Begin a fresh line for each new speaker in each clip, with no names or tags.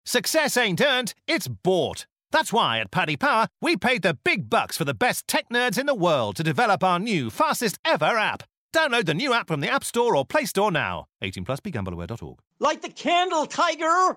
Success ain't earned, it's bought. That's why at Paddy Power, we paid the big bucks for the best tech nerds in the world to develop our new, fastest ever app. Download the new app from the App Store or Play Store now. 18 plus, begambleaware.org.
Light the candle, Tiger!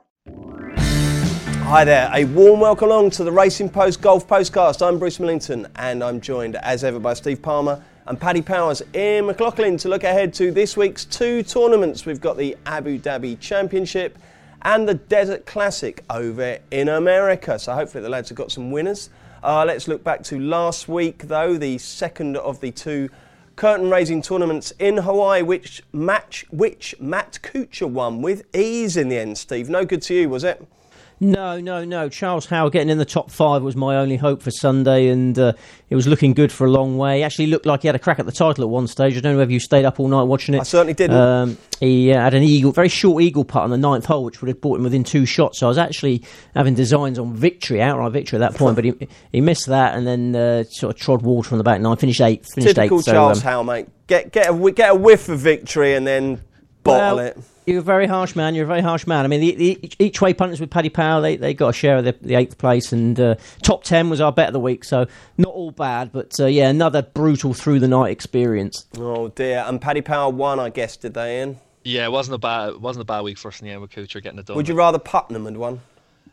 Hi there, a warm welcome along to the Racing Post Golf Postcast. I'm Bruce Millington and I'm joined as ever by Steve Palmer and Paddy Powers. Ian McLaughlin to look ahead to this week's two tournaments. We've got the Abu Dhabi Championship and the Desert Classic over in America. So hopefully the lads have got some winners. Let's look back to last week though, the second of the two curtain-raising tournaments in Hawaii, which Matt Kuchar won with ease in the end, Steve. No good to you, was it?
No. Charles Howell getting in the top five was my only hope for Sunday, and it was looking good for a long way. He actually looked like he had a crack at the title at one stage. I don't know whether you stayed up all night watching it.
I certainly didn't.
He had an very short eagle putt on the ninth hole, which would have brought him within two shots. So I was actually having designs on outright victory at that point, but he missed that and then sort of trod water on the back nine. Finished eighth.
Typical Charles Howell, mate. Get a whiff of victory and then bottle it.
You're a very harsh man. I mean, the each way punters with Paddy Power, they got a share of the eighth place, and top 10 was our bet of the week. So not all bad, but another brutal through the night experience.
Oh dear! And Paddy Power won, I guess, did they, Ian?
Yeah, it wasn't a bad week for us in the end with Kuchar getting it done.
Would you rather Putnam had won?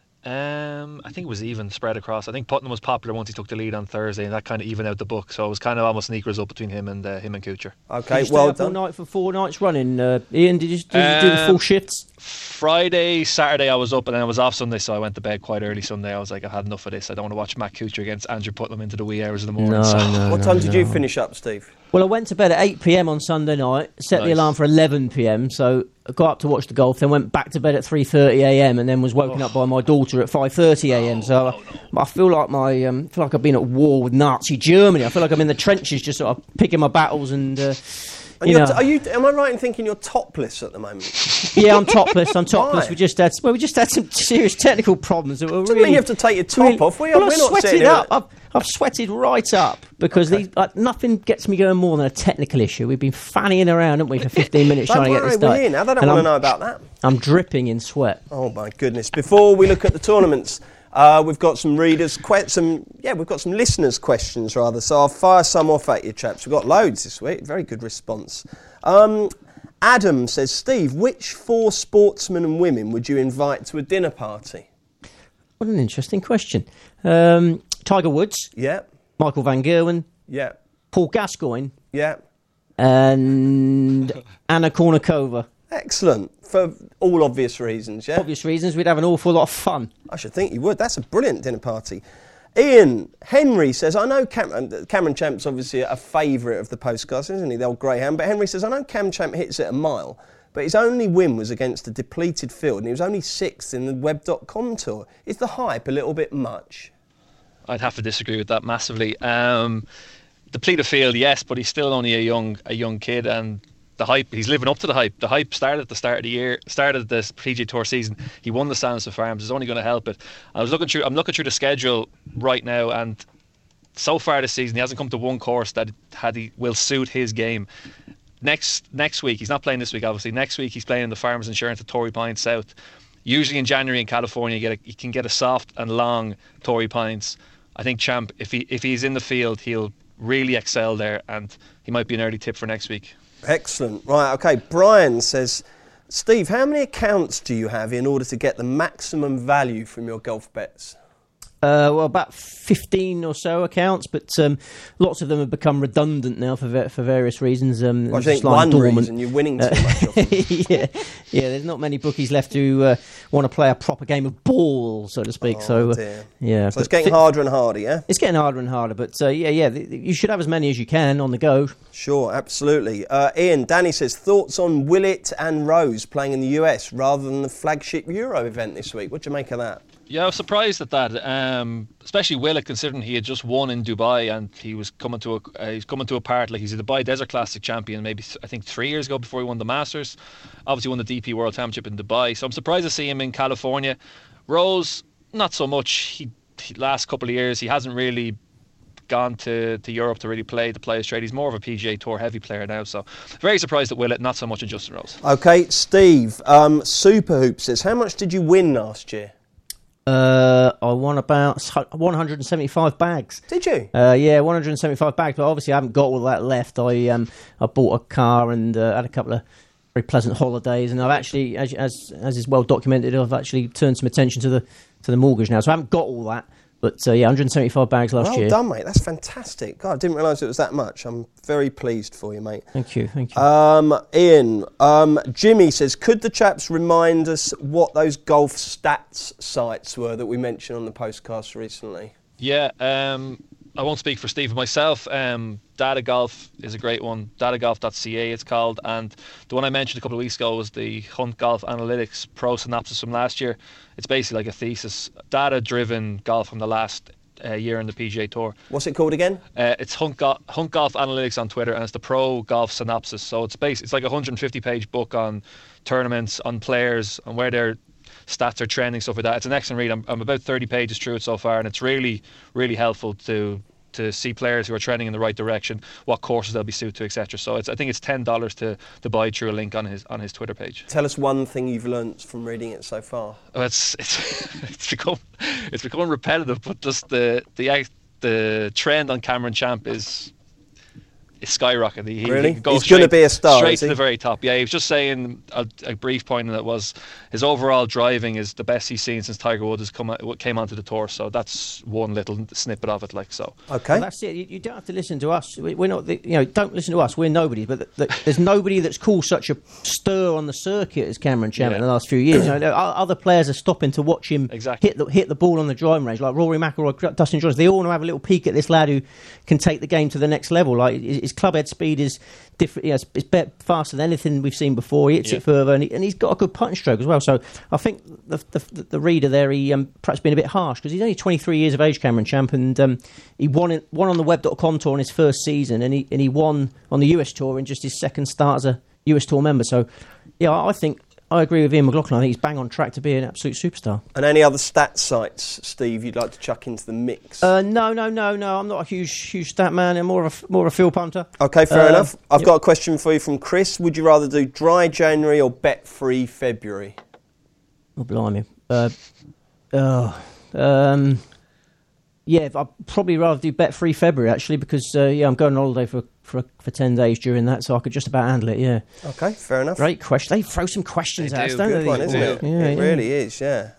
I think it was even spread across. I think Putnam was popular once he took the lead on Thursday, and that kind of evened out the book. So it was kind of almost an equal result between him and Kuchar.
Okay,
well done. All night for 4 nights running. Ian, did you do the full shifts?
Friday, Saturday I was up, and then I was off Sunday, so I went to bed quite early Sunday. I was like, I've had enough of this. I don't want to watch Matt Kuchar against Andrew Putnam into the wee hours of the morning.
What time did you finish up, Steve?
Well, I went to bed at 8 p.m. on Sunday night, set the alarm for 11 p.m, so I got up to watch the golf, then went back to bed at 3:30 a.m, and then was woken up by my daughter at 5:30 a.m. So I feel like I've been at war with Nazi Germany. I feel like I'm in the trenches, just sort of picking my battles and.
Am I right in thinking you're topless at the moment?
Yeah, I'm topless.
Why?
We just had some serious technical problems. That were
Doesn't mean you have to take your top off. We're not
sweated up. I've sweated right up because nothing gets me going more than a technical issue. We've been fanning around, haven't we, for 15 minutes trying to get this done.
Now they don't want to know about that.
I'm dripping in sweat.
Oh my goodness! Before we look at the tournaments. We've got some readers, we've got some listeners' questions rather. So I'll fire some off at you, chaps. We've got loads this week. Very good response. Adam says, Steve, which 4 sportsmen and women would you invite to a dinner party?
What an interesting question. Tiger Woods.
Yeah.
Michael Van Gerwen.
Yeah.
Paul Gascoigne.
Yeah.
And Anna Kournikova.
Excellent. For all obvious reasons, yeah?
Obvious reasons. We'd have an awful lot of fun.
I should think you would. That's a brilliant dinner party. Ian Henry says, I know Cameron Champ's obviously a favourite of the postcast, isn't he? The old greyhound. But Henry says, I know Cam Champ hits it a mile, but his only win was against a depleted field, and he was only 6th in the Web.com tour. Is the hype a little bit much?
I'd have to disagree with that massively. Depleted field, yes, but he's still only a young kid, and the hype, he's living up to the hype. The hype started at the start of the year, started the PGA Tour season. He won the Sanderson Farms. It's only going to help it. I'm looking through the schedule right now, and so far this season he hasn't come to one course that will suit his game. Next week, he's not playing this week obviously. Next week he's playing in the Farmers Insurance at Torrey Pines South. Usually in January in California you can get a soft and long Torrey Pines. I think Champ, if he's in the field, he'll really excel there, and he might be an early tip for next week.
Excellent. Right, okay. Brian says, Steve, how many accounts do you have in order to get the maximum value from your golf bets?
Well, about 15 or so accounts, but lots of them have become redundant now for various reasons.
Well, I think one reason you're winning too much of them.
yeah, there's not many bookies left who want to play a proper game of ball, so to speak.
Yeah. So it's getting harder and harder, yeah?
It's getting harder and harder, but you should have as many as you can on the go.
Sure, absolutely. Ian, Danny says, thoughts on Willett and Rose playing in the US rather than the flagship Euro event this week? What do you make of that?
Yeah, I was surprised at that, especially Willett, considering he had just won in Dubai and he was coming to a part like he's a Dubai Desert Classic champion. Maybe I think 3 years ago before he won the Masters. Obviously won the DP World Championship in Dubai. So I'm surprised to see him in California. Rose, not so much. He last couple of years he hasn't really gone to Europe to really play the Players Trade. He's more of a PGA Tour heavy player now, so very surprised at Willett, not so much at Justin Rose.
Okay, Steve, Superhoop says, how much did you win last year?
I won about 175 bags.
Did you?
Yeah, 175 bags. But obviously, I haven't got all that left. I bought a car and had a couple of very pleasant holidays, and I've actually, as is well documented, I've actually turned some attention to the mortgage now. So I haven't got all that. But yeah, 175 bags last year.
Well done, mate. That's fantastic. God, I didn't realise it was that much. I'm very pleased for you, mate.
Thank you.
Ian, Jimmy says, could the chaps remind us what those golf stats sites were that we mentioned on the postcast recently?
Yeah, I won't speak for Steve, but myself. Data Golf is a great one. Datagolf.ca it's called, and the one I mentioned a couple of weeks ago was the Hunt Golf Analytics Pro Synopsis from last year. It's basically like a thesis, data-driven golf from the last year in the PGA Tour.
What's it called again?
It's Hunt Golf Analytics on Twitter, and it's the Pro Golf Synopsis. So it's like a 150-page book on tournaments, on players, on where their stats are trending, stuff like that. It's an excellent read. I'm about 30 pages through it so far, and it's really, really helpful to see players who are trending in the right direction, what courses they'll be suited to, etc. So I think it's $10 to buy through a link on his Twitter page.
Tell us one thing you've learnt from reading it so far.
Oh, it's become repetitive, but just the trend on Cameron Champ is skyrocketing.
Really?
He goes
He's going to be a star,
straight to the very top. Yeah, he was just saying a brief point, and it was his overall driving is the best he's seen since Tiger Woods came onto the tour. So that's one little snippet of it. Okay,
well, that's it. You don't have to listen to us. We're not. Don't listen to us. We're nobody. But there's nobody that's caused such a stir on the circuit as Cameron Champ in the last few years. Other players are stopping to watch him hit the ball on the driving range, like Rory McIlroy, Dustin Johnson. They all want to have a little peek at this lad who can take the game to the next level. Like his club head speed is different. It's faster than anything we've seen before. He hits it further, and he's got a good putting stroke as well. So I think the reader there, he perhaps been a bit harsh because he's only 23 years of age, Cameron Champ, and he won on the Web.com tour in his first season, and he won on the US tour in just his second start as a US tour member. So yeah, I agree with Ian McLaughlin. I think he's bang on track to be an absolute superstar.
And any other stat sites, Steve, you'd like to chuck into the mix?
No. I'm not a huge stat man. I'm more of a field punter.
Okay, fair enough. I've got a question for you from Chris. Would you rather do dry January or bet-free February?
Oh, blimey. Yeah, I'd probably rather do bet-free February, actually, because I'm going on holiday for 10 days during that, so I could just about handle it, yeah.
Okay, fair enough.
Great question. They throw some questions at us, don't they?
Good one, isn't it?
Yeah,
it really is, yeah.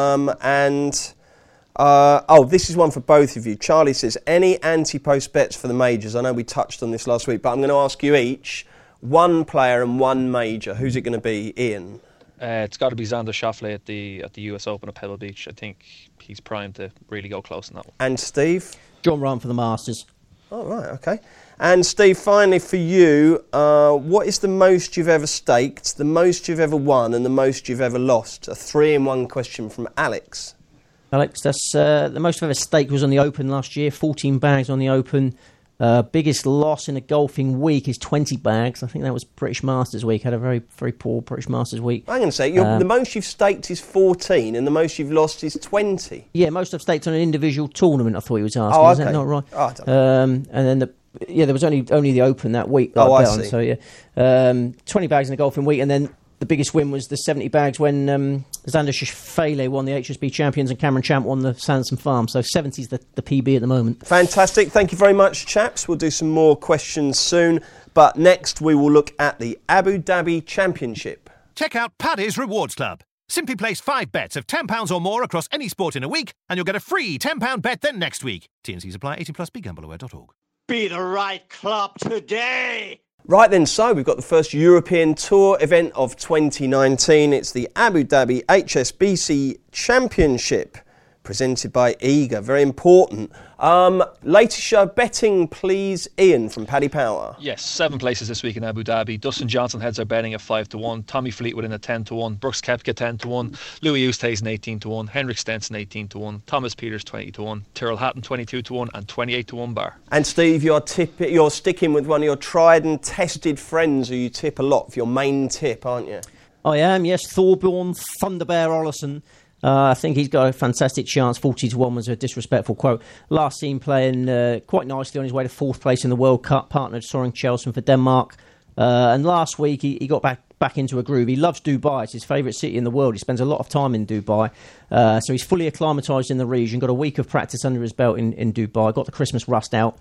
This is one for both of you. Charlie says, any anti-post bets for the majors? I know we touched on this last week, but I'm going to ask you each, one player and one major. Who's it going to be, Ian?
It's got to be Xander Schauffele at the US Open at Pebble Beach. I think he's primed to really go close in that one.
And Steve?
Jon Rahm for the Masters.
Oh, right, okay. And Steve, finally for you, what is the most you've ever staked, the most you've ever won, and the most you've ever lost? A 3-in-1 question from Alex.
Alex, that's the most I've ever staked was on the Open last year. 14 bags on the Open. Biggest loss in a golfing week is 20 bags. I think that was British Masters week. Had a very, very poor British Masters week.
I'm going to say, the most you've staked is 14 and the most you've lost is 20.
Yeah, most I've staked on an individual tournament, I thought he was asking.
Oh, okay.
Is that not right?
Oh, I don't know.
And then there was only the Open that week.
I see.
So, yeah. 20 bags in a golfing week, and then the biggest win was the 70 bags when Xander Schauffele won the HSB Champions and Cameron Champ won the Sanderson Farm. So 70's the PB at the moment.
Fantastic. Thank you very much, chaps. We'll do some more questions soon. But next we will look at the Abu Dhabi Championship.
Check out Paddy's Rewards Club. Simply place 5 bets of £10 or more across any sport in a week and you'll get a free £10 bet then next week. T&Cs apply. 18+, BeGambleAware.org.
Be the right club today!
Right then, so we've got the first European Tour event of 2019. It's the Abu Dhabi HSBC Championship, presented by Eager. Very important. Latest show betting, please, Ian from Paddy Power.
Yes, 7 places this week in Abu Dhabi. Dustin Johnson heads are betting at 5-1. Tommy Fleetwood in at 10-1. Brooks Koepka 10-1. Louis Oosthuizen 18-1. Henrik Stenson 18-1. Thomas Pieters 20-1. Tyrrell Hatton 22-1 and 28-1 bar.
And Steve, you're sticking with one of your tried and tested friends who you tip a lot for your main tip, aren't you?
I am, yes. Thorborn Thunderbear Ollison. I think he's got a fantastic chance. 40-1 was a disrespectful quote. Last seen playing quite nicely on his way to 4th place in the World Cup, partnered Soren Kjeldsen for Denmark. And last week he got back back into a groove. He loves Dubai. It's his favourite city in the world. He spends a lot of time in Dubai. So he's fully acclimatised in the region, got a week of practice under his belt in Dubai, got the Christmas rust out.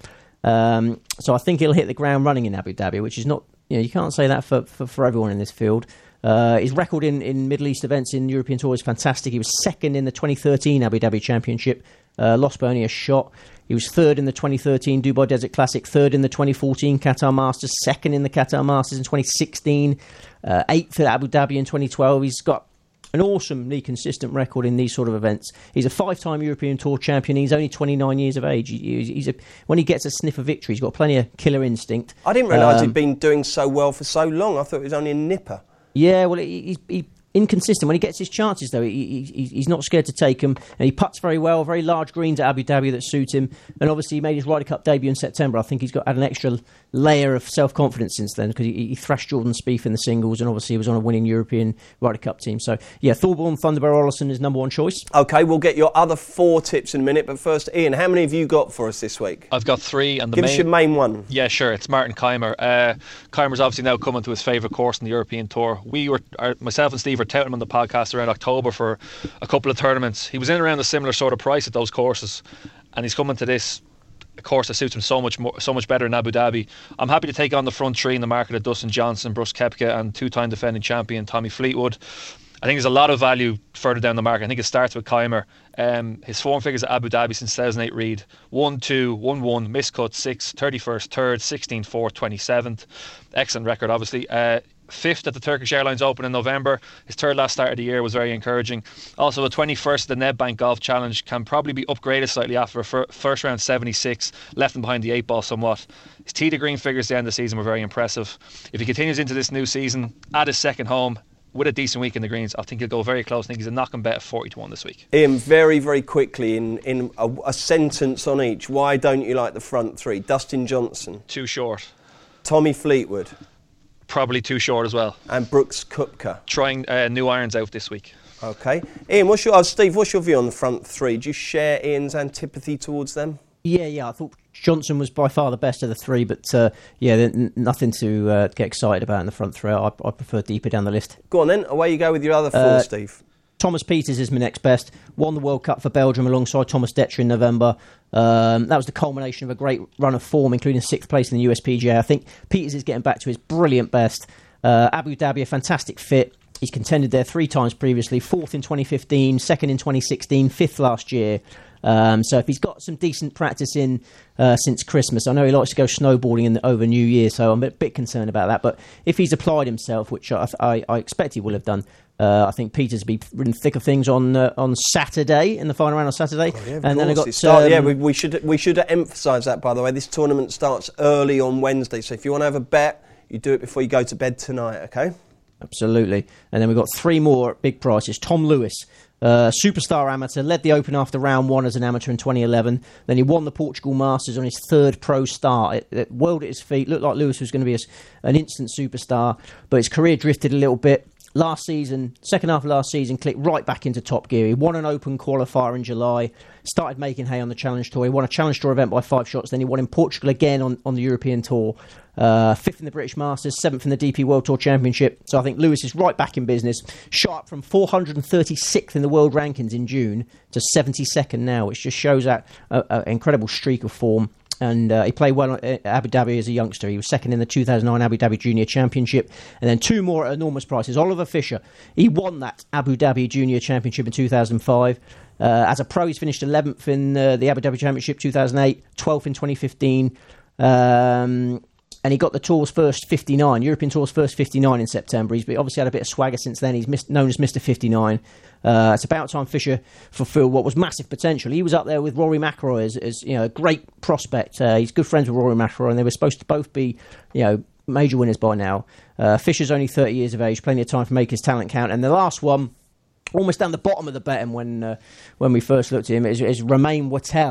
So I think he'll hit the ground running in Abu Dhabi, which is not, you can't say that for everyone in this field. His record in Middle East events in European Tour is fantastic. He was second in the 2013 Abu Dhabi Championship, lost by only a shot. He was third in the 2013 Dubai Desert Classic, third in the 2014 Qatar Masters, second in the Qatar Masters in 2016, eighth at Abu Dhabi in 2012. He's got an awesomely consistent record in these sort of events. He's a 5-time European Tour champion. He's only 29 years of age. When he gets a sniff of victory, he's got plenty of killer instinct.
I didn't realise he'd been doing so well for so long. I thought it was only a nipper.
Yeah, well, he's inconsistent. When he gets his chances, though, he's not scared to take them. And he putts very well, very large greens at Abu Dhabi that suit him. And obviously, he made his Ryder Cup debut in September. I think he's had an extra layer of self-confidence since then, because he thrashed Jordan Spieth in the singles, and obviously he was on a winning European Ryder Cup team. So, yeah, Thorburn Thunderbird Olesen is number one choice. OK,
we'll get your other 4 tips in a minute. But first, Ian, how many have you got for us this week?
I've got 3. And
Give us your main one.
Yeah, sure. It's Martin Keimer. Keimer's obviously now coming to his favourite course in the European Tour. Myself and Steve were touting him on the podcast around October for a couple of tournaments. He was in around a similar sort of price at those courses, and he's coming to this course that suits him so much better in Abu Dhabi. I'm happy to take on the front 3 in the market of Dustin Johnson, Brooks Koepka, and 2-time defending champion Tommy Fleetwood. I think there's a lot of value further down the market. I think it starts with Keimer. His form figures at Abu Dhabi since 2008 read 1-2, 1-1, miscut 6th, 31st, 3rd, 16th, 4th, 27th. Excellent record, obviously. 5th at the Turkish Airlines Open in November. His 3rd last start of the year was very encouraging. Also, the 21st at the Nedbank Golf Challenge can probably be upgraded slightly after a first round 76, left him behind the 8 ball somewhat. His tee to green figures at the end of the season were very impressive. If he continues into this new season at his second home with a decent week in the greens, I think he'll go very close. I think he's a knock and bet of 40-1 this week.
Ian, very, very quickly, in a sentence on each, why don't you like the front 3? Dustin Johnson.
Too short.
Tommy Fleetwood.
Probably too short as well.
And Brooks Koepka.
Trying new irons out this week.
OK. Ian, Steve, what's your view on the front 3? Do you share Ian's antipathy towards them?
Yeah, I thought Johnson was by far the best of the 3, but nothing to get excited about in the front 3. I prefer deeper down the list.
Go on then, away you go with your other 4, Steve.
Thomas Pieters is my next best. Won the World Cup for Belgium alongside Thomas Detcher in November. That was the culmination of a great run of form, including 6th place in the USPGA. I think Pieters is getting back to his brilliant best. Abu Dhabi, a fantastic fit. He's contended there 3 times previously. 4th in 2015, 2nd in 2016, 5th last year. So if he's got some decent practice in since Christmas, I know he likes to go snowboarding over New Year, so I'm a bit concerned about that. But if he's applied himself, which I expect he will have done, I think Pieters will be in the thick of things on Saturday, in the final round on Saturday.
Oh, yeah,
and then I got
we should emphasise that, by the way. This tournament starts early on Wednesday, so if you want to have a bet, you do it before you go to bed tonight, OK?
Absolutely. And then we've got 3 more big prices. Tom Lewis, superstar amateur, led the Open after round 1 as an amateur in 2011. Then he won the Portugal Masters on his 3rd pro start. It whirled at his feet. Looked like Lewis was going to be an instant superstar, but his career drifted a little bit. Last season, second half of last season, clicked right back into top gear. He won an Open qualifier in July, started making hay on the Challenge Tour. He won a Challenge Tour event by 5 shots. Then he won in Portugal again on the European Tour. 5th in the British Masters, 7th in the DP World Tour Championship. So I think Lewis is right back in business. Shot up from 436th in the world rankings in June to 72nd now, which just shows that an incredible streak of form. And he played well at Abu Dhabi as a youngster. He was 2nd in the 2009 Abu Dhabi Junior Championship. And then 2 more at enormous prices. Oliver Fischer, he won that Abu Dhabi Junior Championship in 2005. As a pro, he's finished 11th in the Abu Dhabi Championship 2008, 12th in 2015. And he got the Tour's first 59, European Tour's first 59 in September. He's obviously had a bit of swagger since then. He's known as Mr. 59. It's about time Fischer fulfilled what was massive potential. He was up there with Rory McIlroy as a great prospect. He's good friends with Rory McIlroy, and they were supposed to both be, major winners by now. Fischer's only 30 years of age, plenty of time to make his talent count. And the last one, almost down the bottom of the betting when we first looked at him, is Romain Wattel.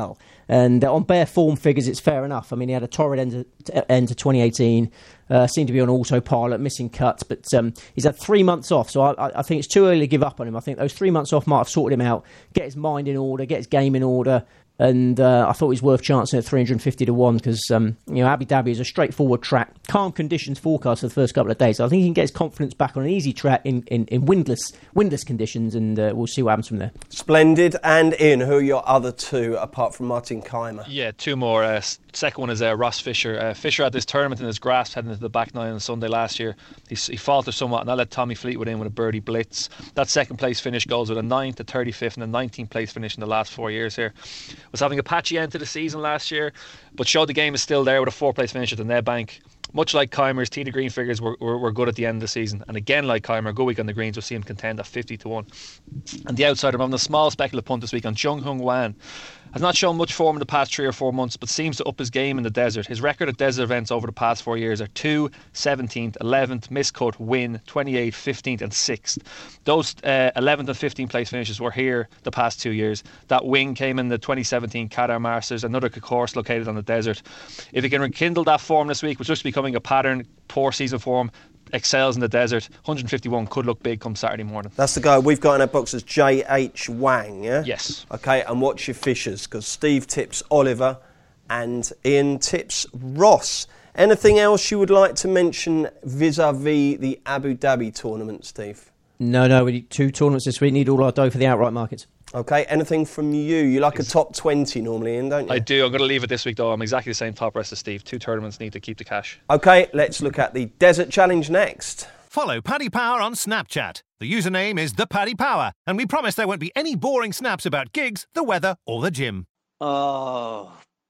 And on bare form figures, it's fair enough. I mean, he had a torrid end to 2018, seemed to be on autopilot, missing cuts, but he's had 3 months off, so I think it's too early to give up on him. I think those 3 months off might have sorted him out, get his mind in order, get his game in order. And I thought he was worth chancing at 350 to 1 because Abu Dhabi is a straightforward track, calm conditions forecast for the first couple of days. So I think he can get his confidence back on an easy track in windless conditions, and we'll see what happens from there.
Splendid. And Ian, who are your other two apart from Martin Keimer?
Yeah, two more. Second one is Ross Fisher. Fisher had this tournament in his grasp heading into the back nine on Sunday last year. He faltered somewhat, and I let Tommy Fleetwood in with a birdie blitz. That second place finish goes with a 9th, a 35th, and a 19th place finish in the last 4 years here. Was having a patchy end to the season last year, but showed the game is still there with a 4th place finish at the Nedbank. Much like Keimer's tee to green figures were good at the end of the season, and again like Keimer, a good week on the greens, we'll see him contend at 50 to 1. And the outsider, I'm having a small speculative punt this week on Jung Hung Wan. Has not shown much form in the past 3 or 4 months, but seems to up his game in the desert. His record at desert events over the past 4 years are 2, 17th, 11th, miscut, win, 28th, 15th and 6th. Those 11th and 15th place finishes were here the past 2 years. That win came in the 2017 Qatar Masters, another course located on the desert. If he can rekindle that form this week, which looks becoming a pattern, poor season form, excels in the desert, 151 could look big come Saturday morning.
That's the guy we've got in our box as J.H. Wang, yeah?
Yes.
Okay, and what's your Fishers? Because Steve tips Oliver and Ian tips Ross. Anything else you would like to mention vis-a-vis the Abu Dhabi tournament, Steve?
No, we need 2 tournaments this week. Need all our dough for the outright markets.
Okay, anything from you? You like a top 20 normally, Ian, don't you?
I do. I'm going to leave it this week, though. I'm exactly the same top rest as Steve. 2 tournaments need to keep the cash.
Okay, let's look at the Desert Challenge next.
Follow Paddy Power on Snapchat. The username is The Paddy Power, and we promise there won't be any boring snaps about gigs, the weather, or the gym.
Oh,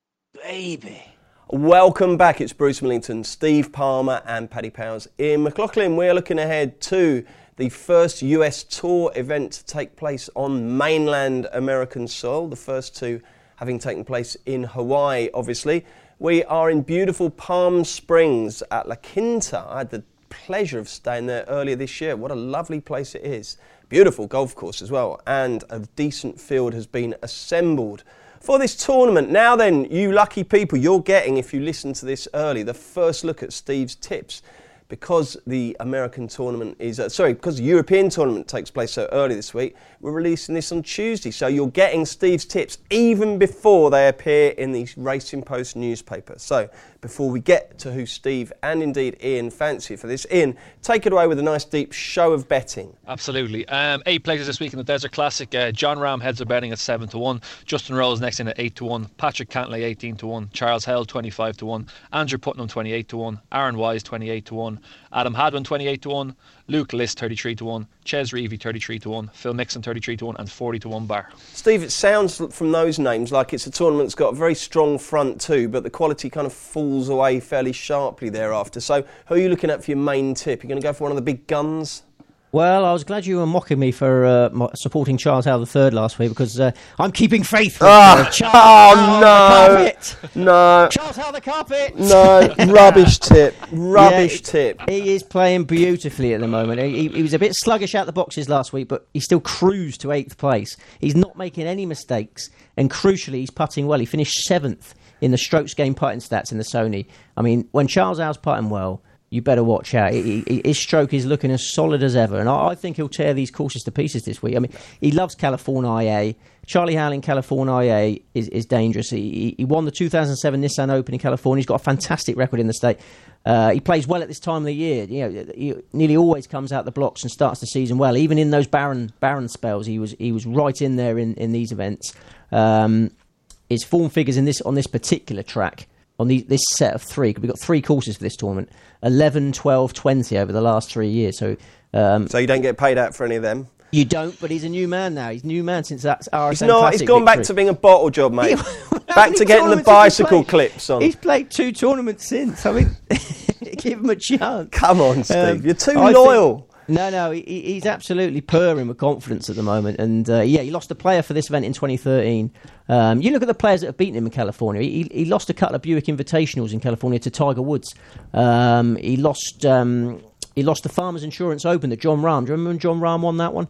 baby.
Welcome back. It's Bruce Millington, Steve Palmer, and Paddy Powers. Ian McLaughlin, we're looking ahead to the first US Tour event to take place on mainland American soil, the first 2 having taken place in Hawaii, obviously. We are in beautiful Palm Springs at La Quinta. I had the pleasure of staying there earlier this year. What a lovely place it is. Beautiful golf course as well, and a decent field has been assembled for this tournament. Now then, you lucky people, you're getting, if you listen to this early, the first look at Steve's tips. Because the American tournament is, because the European tournament takes place so early this week, we're releasing this on Tuesday. So you're getting Steve's tips even before they appear in the Racing Post newspaper. So before we get to who Steve and indeed Ian fancy for this, Ian, take it away with a nice deep show of betting.
Absolutely. 8 places this week in the Desert Classic. John Rahm heads are betting at 7 to 1. Justin Rose next in at 8 to 1. Patrick Cantlay 18 to 1. Charles Held 25 to 1. Andrew Putnam 28 to 1. Aaron Wise 28 to 1. Adam Hadwin 28 to 1. Luke List 33 to 1. Ches Reavie 33 to 1. Phil Mixon 33 to 1 and 40 to 1 bar.
Steve, it sounds from those names like it's a tournament that's got a very strong front too, but the quality kind of falls away fairly sharply thereafter. So who are you looking at for your main tip? You're going to go for one of the big guns?
Well, I was glad you were mocking me for supporting Charles Howell III last week because I'm keeping faith with Charles Howell the carpet.
No.
Charles Howell the carpet.
No, rubbish tip. Rubbish tip.
He is playing beautifully at the moment. He was a bit sluggish out the boxes last week, but he still cruised to 8th place. He's not making any mistakes, and crucially, he's putting well. He finished 7th in the strokes gained putting stats in the Sony. I mean, when Charles Howell's putting well, you better watch out. His stroke is looking as solid as ever, and I think he'll tear these courses to pieces this week. I mean, he loves California IA. Charlie Howell in California IA is dangerous. He won the 2007 Nissan Open in California. He's got a fantastic record in the state. He plays well at this time of the year. You know, he nearly always comes out the blocks and starts the season well. Even in those barren spells, he was right in there in these events. His form figures on this particular track, on this set of 3, because we've got 3 courses for this tournament, 11, 12, 20 over the last 3 years. So
you don't get paid out for any of them?
You don't, but he's a new man now. He's a new man since that RSM
He's not.
Classic
He's gone
victory.
back to being a bottle job, mate. Back to getting the bicycle clips on.
He's played 2 tournaments since. I mean, give him a chance.
Come on, Steve. You're too loyal.
No, he's absolutely purring with confidence at the moment. And he lost a player for this event in 2013. You look at the players that have beaten him in California. He lost a couple of Buick Invitationals in California to Tiger Woods. He lost He lost the Farmers Insurance Open that John Rahm. Do you remember when John Rahm won that one?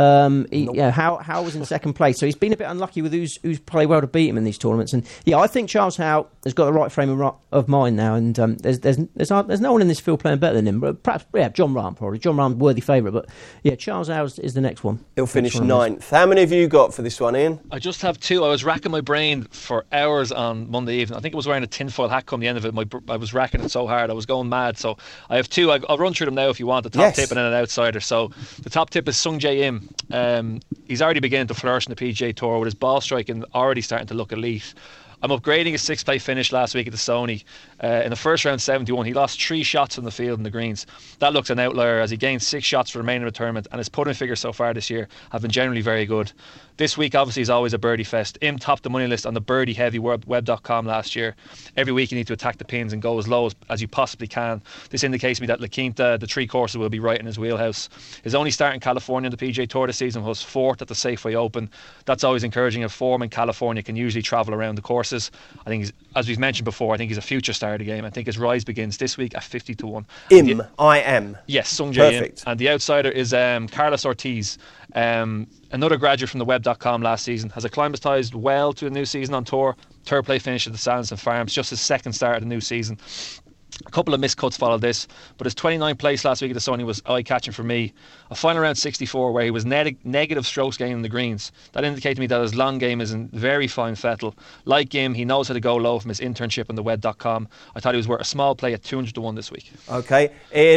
Yeah.
Howe was in second place, so he's been a bit unlucky with who's played well to beat him in these tournaments. And I think Charles Howe has got the right frame of mind now. And there's no one in this field playing better than him. But perhaps John Rahm probably. John Rahm's worthy favourite, but Charles Howe is the next one.
He'll finish 9th. How many have you got for this one, Ian?
I just have 2. I was racking my brain for hours on Monday evening. I think I was wearing a tinfoil hat come the end of it. I was racking it so hard, I was going mad. So I have 2. I'll run through them now if you want. The top tip and then an outsider. So the top tip is Sung Jae Im. He's already beginning to flourish in the PGA Tour with his ball striking already starting to look elite. I'm upgrading his 6th place finish last week at the Sony. In the first round, 71, he lost 3 shots on the field in the greens. That looks an outlier as he gained 6 shots for the remainder of the tournament, and his putting figures so far this year have been generally very good. This week, obviously, is always a birdie fest. Im topped the money list on the birdie heavy web.com last year. Every week you need to attack the pins and go as low as you possibly can. This indicates to me that La Quinta, the 3 courses, will be right in his wheelhouse. His only start in California on the PGA Tour this season was 4th at the Safeway Open. That's always encouraging. A form in California can usually travel around the courses. I think, as we've mentioned before, I think he's a future star of the game. I think his rise begins this week at 50-1.
I-M.
Yes, Sung Jae Im.
Perfect.
And the outsider is Carlos Ortiz. Another graduate from the web.com last season, has acclimatised well to a new season on tour. 3rd place finish at the Sanderson Farms, just his 2nd start of the new season. A couple of miscuts followed this, but his 29th place last week at the Sony was eye-catching for me. A final round 64 where he was negative strokes gained in the greens. That indicated to me that his long game is in very fine fettle. Like him, he knows how to go low from his internship on the web.com. I thought he was worth a small play at 200-1 this week.
Okay.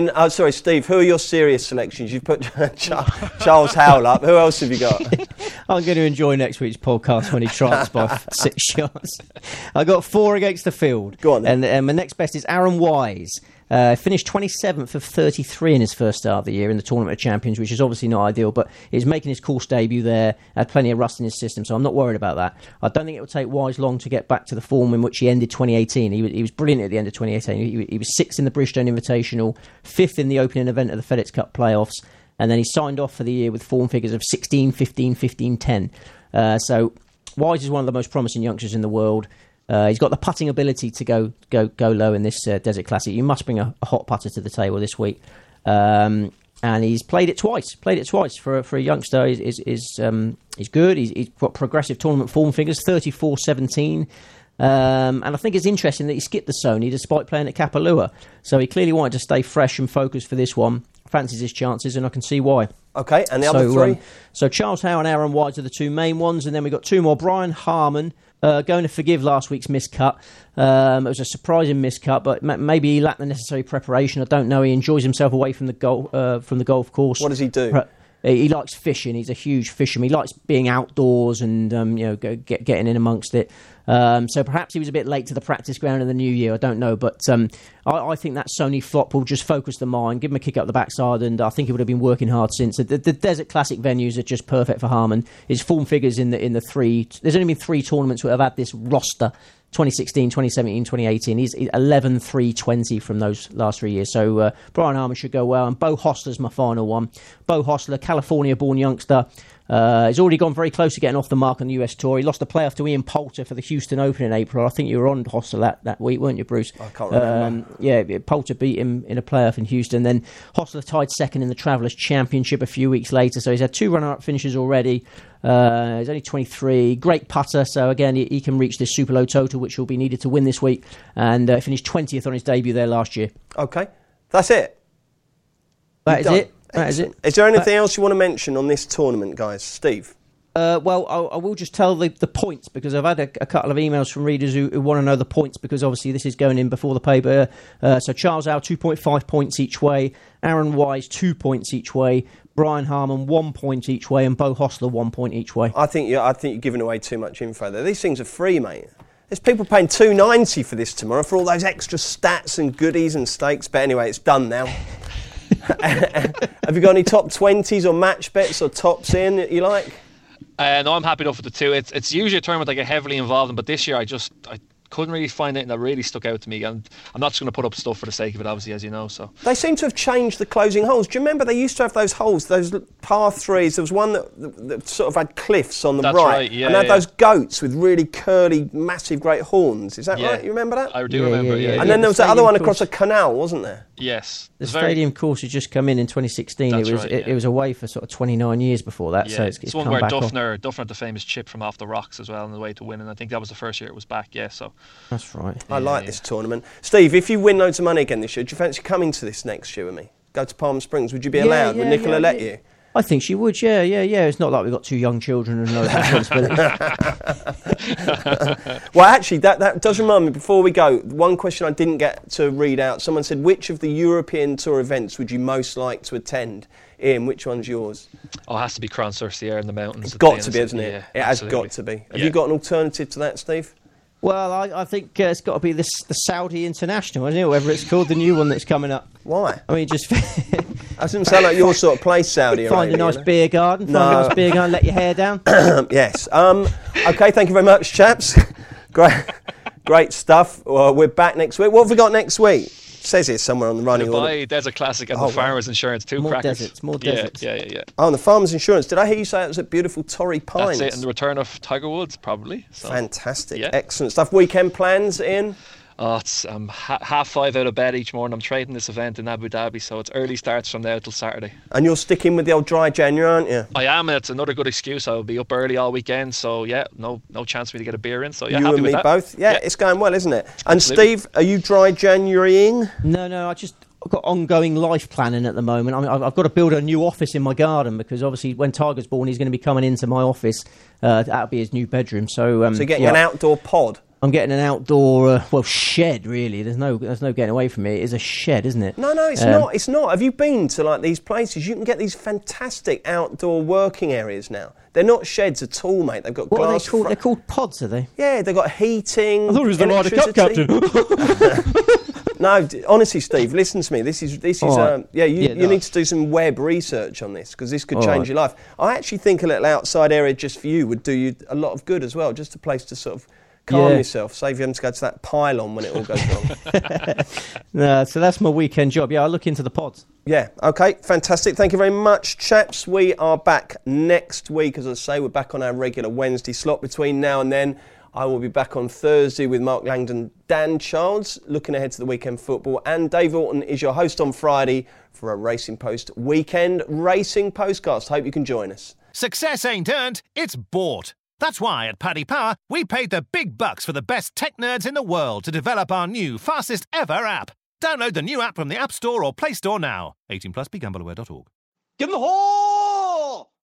Steve, who are your serious selections? You've put Charles Howell up. Who else have you got?
I'm going to enjoy next week's podcast when he tries by 6 shots. I got 4 against the field.
Go on then.
And my next best is Aaron Wise. Finished 27th of 33 in his first start of the year in the Tournament of Champions, which is obviously not ideal, but he's making his course debut there, had plenty of rust in his system, so I'm not worried about that. I don't think it will take Wise long to get back to the form in which he ended 2018. He was brilliant at the end of 2018. He was 6th in the Bridgestone Invitational, 5th in the opening event of the FedEx Cup playoffs, and then he signed off for the year with form figures of 16, 15, 15, 10. So Wise is one of the most promising youngsters in the world. He's got the putting ability to go low in this Desert Classic. You must bring a hot putter to the table this week. And he's played it twice for a youngster. He's good. He's got progressive tournament form figures, 34-17. And I think it's interesting that he skipped the Sony despite playing at Kapalua. So he clearly wanted to stay fresh and focused for this one. Fancies his chances, and I can see why.
Okay, and the other 3?
So Charles Howe and Aaron Wise are the 2 main ones, and then we've got 2 more. Brian Harman, going to forgive last week's miscut. It was a surprising miscut, but maybe he lacked the necessary preparation. I don't know. He enjoys himself away from the golf course.
What does he do?
He likes fishing. He's a huge fisherman. He likes being outdoors and getting in amongst it. So perhaps he was a bit late to the practice ground in the new year. I don't know, but I think that Sony flop will just focus the mind, give him a kick up the backside, and I think he would have been working hard since. The Desert Classic venues are just perfect for Harman. His form figures in the 3. There's only been 3 tournaments that have had this roster. 2016, 2017, 2018. He's 11, 3, 20 from those last 3 years. So Brian Harman should go well. And Beau Hossler's my final one. Beau Hossler, California-born youngster. He's already gone very close to getting off the mark on the US Tour. He lost a playoff to Ian Poulter for the Houston Open in April. I think you were on Hossler that week, weren't you, Bruce?
I can't remember.
Poulter beat him in a playoff in Houston. Then Hossler tied 2nd in the Travelers Championship a few weeks later. So he's had 2 runner-up finishes already. He's only 23. Great putter. So again, he can reach this super low total, which will be needed to win this week. And finished 20th on his debut there last year.
Okay. That's it.
That is it. That is it.
Is there anything else you want to mention on this tournament, guys? Steve?
Well, I will just tell the points, because I've had a couple of emails from readers who want to know the points, because obviously this is going in before the paper. So Charles Howe, 2.5 points each way. Aaron Wise, 2 points each way. Brian Harman, 1 point each way. And Beau Hossler, 1 point each way.
I think you're giving away too much info there. These things are free, mate. There's people paying $2.90 for this tomorrow for all those extra stats and goodies and stakes. But anyway, it's done now. Have you got any top 20s or match bets or tops in that you like?
No, I'm happy enough with the 2. It's usually a tournament I get heavily involved in, but this year I couldn't really find anything that really stuck out to me. And I'm not just going to put up stuff for the sake of it, obviously, as you know. So
they seem to have changed the closing holes. Do you remember they used to have those holes, those par threes? There was one that sort of had cliffs on the right,
yeah,
and had those goats with really curly, massive, great horns. Is that right? You remember that?
I do remember. Yeah.
And then there was that other one across a canal, wasn't there?
Yes.
The stadium course had just come in 2016. It was away for sort of 29 years before that.
Yeah.
So it's
one
come
where
back
Duffner had the famous chip from off the rocks as well on the way to winning. I think that was the first year it was back. Yeah. So
that's right.
I like this tournament. Steve, if you win loads of money again this year, do you fancy coming to this next year with me? Go to Palm Springs? Would you be allowed? Would Nicola let you?
I think she would, yeah. It's not like we've got 2 young children and no responsibility.
Well, actually, that does remind me, before we go, one question I didn't get to read out. Someone said, which of the European Tour events would you most like to attend? Ian, which one's yours?
Oh, it has to be Crans-sur-Sierre in the mountains.
It's got to be, hasn't it?
Yeah,
it has got to be. Have
Yeah.
you got an alternative to that, Steve?
Well, I think it's got to be the Saudi International, isn't it? Whatever it's called, the new one that's coming up.
Why?
I mean, just
That doesn't sound like your sort of place, Saudi Arabia.
find a nice beer garden, let your hair down.
Yes. Okay, thank you very much, chaps. Great stuff. Well, we're back next week. What have we got next week? It says here somewhere on the running order.
Dubai Desert Classic and the Farmers Insurance, two
more
crackers.
More deserts.
Yeah.
Oh, and the Farmers Insurance. Did I hear you say it was at beautiful Torrey Pines?
That's it, and the return of Tiger Woods, probably. So.
Fantastic.
Yeah.
Excellent stuff. Weekend plans, Ian?
Oh, it's 5:30 out of bed each morning. I'm trading this event in Abu Dhabi, so it's early starts from now till Saturday.
And you're sticking with the old dry January, aren't you?
I am, and it's another good excuse. I'll be up early all weekend, so yeah, no chance for me to get a beer in. So yeah,
you
happy
and
with
me
that.
both. Yeah, it's going well, isn't it? And
Absolutely.
Steve, are you dry Januarying?
No, I've got ongoing life planning at the moment. I mean, I've got to build a new office in my garden because obviously when Tiger's born, he's going to be coming into my office. That'll be his new bedroom. So
you're getting an outdoor pod?
I'm getting an outdoor, shed, really. There's no getting away from it. It is a shed, isn't it?
No, it's not. It's not. Have you been to like these places? You can get these fantastic outdoor working areas now. They're not sheds at all, mate. They've got
What
glass.
are they called? They're called pods, are they?
Yeah, they've got heating.
I thought it was the Ryder Cup captain.
No, honestly, Steve, listen to me. This is.
Right.
You need to do some web research on this because this could change your life. I actually think a little outside area just for you would do you a lot of good as well. Just a place to sort of calm yourself, save you having to go to that pylon when it all goes wrong.
No, so that's my weekend job. Yeah, I'll look into the pods.
Yeah, okay, fantastic. Thank you very much, chaps. We are back next week. As I say, we're back on our regular Wednesday slot. Between now and then, I will be back on Thursday with Mark Langdon, Dan Childs, looking ahead to the weekend football. And Dave Orton is your host on Friday for a Racing Post weekend racing postcast. Hope you can join us.
Success ain't earned, it's bought. That's why at Paddy Power, we paid the big bucks for the best tech nerds in the world to develop our new fastest ever app. Download the new app from the App Store or Play Store now. 18 plus, begambleaware.org.
Give them the horn!